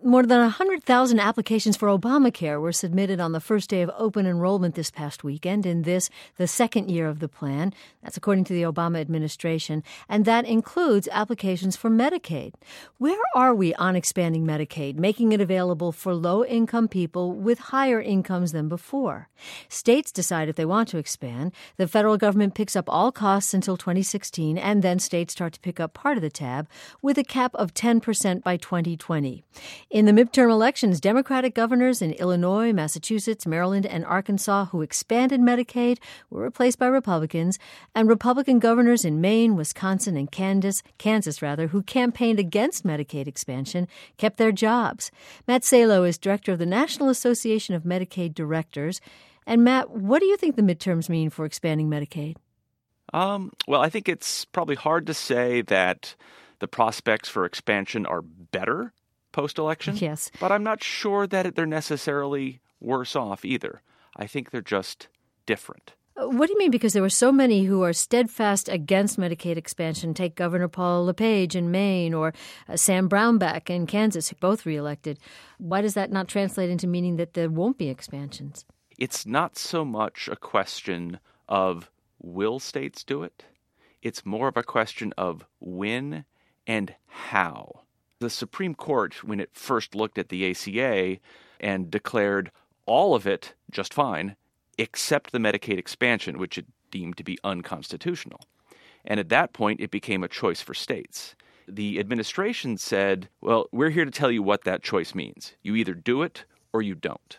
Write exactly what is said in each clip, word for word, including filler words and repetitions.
More than one hundred thousand applications for Obamacare were submitted on the first day of open enrollment this past weekend in this, the second year of the plan. That's according to the Obama administration. And that includes applications for Medicaid. Where are we on expanding Medicaid, making it available for low-income people with higher incomes than before? States decide if they want to expand. The federal government picks up all costs until twenty sixteen, and then states start to pick up part of the tab with a cap of ten percent by twenty twenty. In the midterm elections, Democratic governors in Illinois, Massachusetts, Maryland, and Arkansas who expanded Medicaid were replaced by Republicans, and Republican governors in Maine, Wisconsin, and Kansas, Kansas rather, who campaigned against Medicaid expansion, kept their jobs. Matt Salo is director of the National Association of Medicaid Directors. And Matt, what do you think the midterms mean for expanding Medicaid? Um, well, I think it's probably hard to say that the prospects for expansion are better post-election. Yes. But I'm not sure that they're necessarily worse off either. I think they're just different. What do you mean? Because there were so many who are steadfast against Medicaid expansion. Take Governor Paul LePage in Maine or uh, Sam Brownback in Kansas, both reelected. Why does that not translate into meaning that there won't be expansions? It's not so much a question of will states do it? It's more of a question of when and how. The Supreme Court, when it first looked at the A C A and declared all of it just fine, except the Medicaid expansion, which it deemed to be unconstitutional. And at that point, it became a choice for states. The administration said, well, we're here to tell you what that choice means. You either do it or you don't.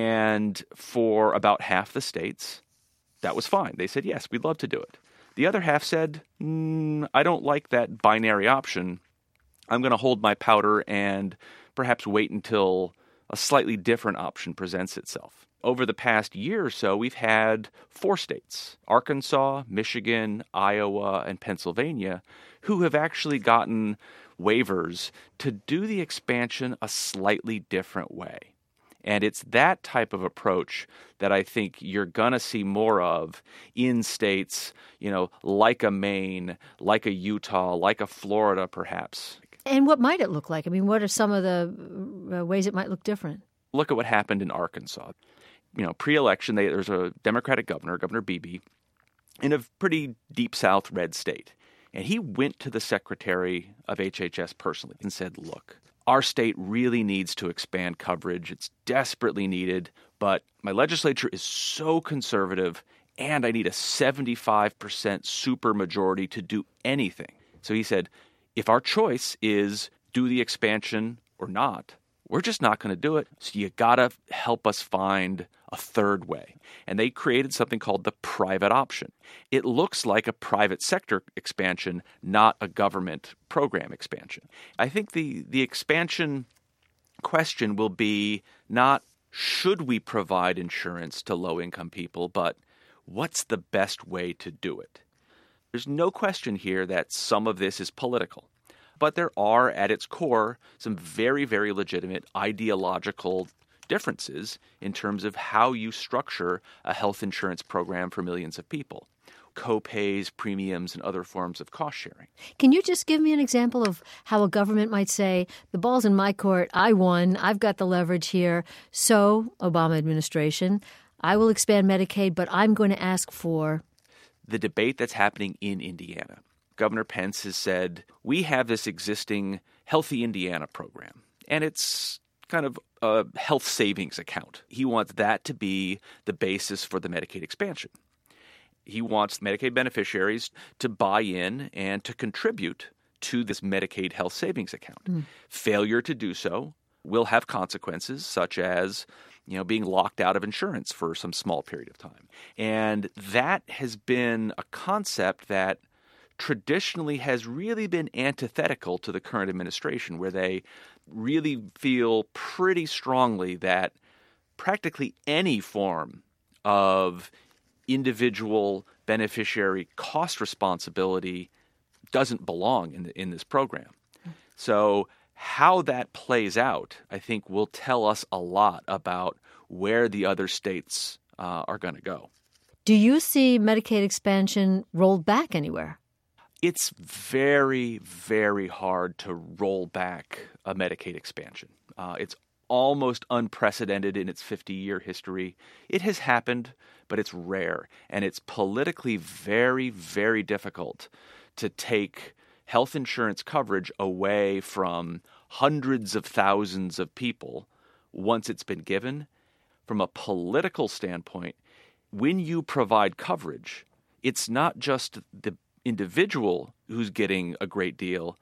And for about half the states, that was fine. They said, yes, we'd love to do it. The other half said, mm, I don't like that binary option. I'm going to hold my powder and perhaps wait until a slightly different option presents itself. Over the past year or so, we've had four states, Arkansas, Michigan, Iowa, and Pennsylvania, who have actually gotten waivers to do the expansion a slightly different way. And it's that type of approach that I think you're going to see more of in states, you know, like a Maine, like a Utah, like a Florida, perhaps. And what might it look like? I mean, what are some of the ways it might look different? Look at what happened in Arkansas. You know, pre-election, they, there's a Democratic governor, Governor Beebe, in a pretty deep South red state. And he went to the Secretary of H H S personally and said, look, our state really needs to expand coverage. It's desperately needed, but my legislature is so conservative, and I need a seventy-five percent supermajority to do anything. So he said, if our choice is do the expansion or not, we're just not going to do it. So you got to help us find a third way. And they created something called the private option. It looks like a private sector expansion, not a government program expansion. I think the, the expansion question will be not should we provide insurance to low-income people, but what's the best way to do it? There's no question here that some of this is political. But there are, at its core, some very, very legitimate ideological differences in terms of how you structure a health insurance program for millions of people. Co-pays, premiums, and other forms of cost sharing. Can you just give me an example of how a government might say, the ball's in my court, I won, I've got the leverage here, so, Obama administration, I will expand Medicaid, but I'm going to ask for... The debate that's happening in Indiana. Governor Pence has said, we have this existing Healthy Indiana program, and it's kind of a health savings account. He wants that to be the basis for the Medicaid expansion. He wants Medicaid beneficiaries to buy in and to contribute to this Medicaid health savings account. Mm. Failure to do so will have consequences such as, you know, being locked out of insurance for some small period of time. And that has been a concept that traditionally has really been antithetical to the current administration, where they really feel pretty strongly that practically any form of individual beneficiary cost responsibility doesn't belong in the, in this program. So how that plays out, I think, will tell us a lot about where the other states uh, are going to go. Do you see Medicaid expansion rolled back anywhere? It's very, very hard to roll back a Medicaid expansion. Uh, it's almost unprecedented in its fifty-year history. It has happened, but it's rare. And it's politically very, very difficult to take health insurance coverage away from hundreds of thousands of people once it's been given. From a political standpoint, when you provide coverage, it's not just the individual who's getting a great deal.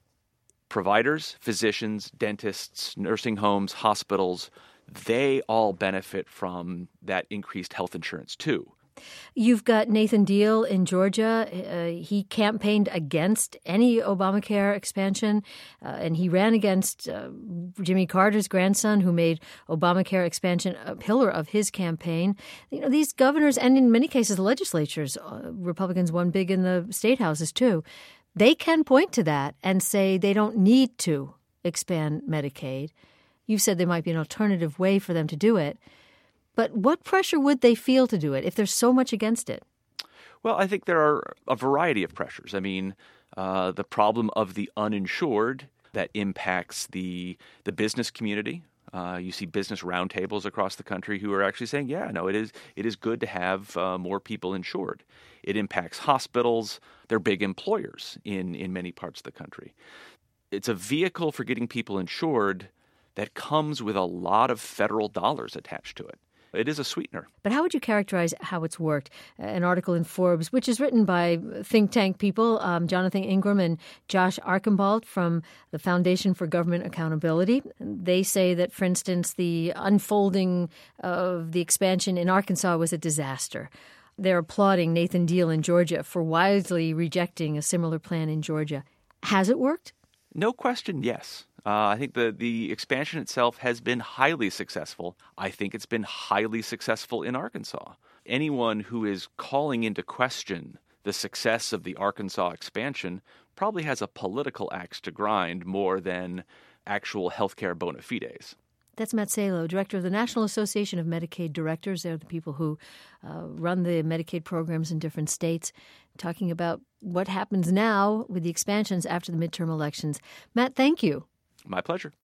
Providers, physicians, dentists, nursing homes, hospitals, they all benefit from that increased health insurance too. You've got Nathan Deal in Georgia. Uh, he campaigned against any Obamacare expansion, uh, and he ran against uh, Jimmy Carter's grandson, who made Obamacare expansion a pillar of his campaign. You know, these governors, and in many cases legislatures, uh, Republicans won big in the state houses too, they can point to that and say they don't need to expand Medicaid. You said there might be an alternative way for them to do it. But what pressure would they feel to do it if there's so much against it? Well, I think there are a variety of pressures. I mean, uh, the problem of the uninsured that impacts the the business community. Uh, you see business roundtables across the country who are actually saying, yeah, no, it is it is good to have uh, more people insured. It impacts hospitals. They're big employers in, in many parts of the country. It's a vehicle for getting people insured that comes with a lot of federal dollars attached to it. It is a sweetener. But how would you characterize how it's worked? An article in Forbes, which is written by think tank people, um, Jonathan Ingram and Josh Archambault from the Foundation for Government Accountability. They say that, for instance, the unfolding of the expansion in Arkansas was a disaster. They're applauding Nathan Deal in Georgia for wisely rejecting a similar plan in Georgia. Has it worked? No question, yes. Uh, I think the, the expansion itself has been highly successful. I think it's been highly successful in Arkansas. Anyone who is calling into question the success of the Arkansas expansion probably has a political axe to grind more than actual healthcare bona fides. That's Matt Salo, director of the National Association of Medicaid Directors. They're the people who uh, run the Medicaid programs in different states, talking about what happens now with the expansions after the midterm elections. Matt, thank you. My pleasure.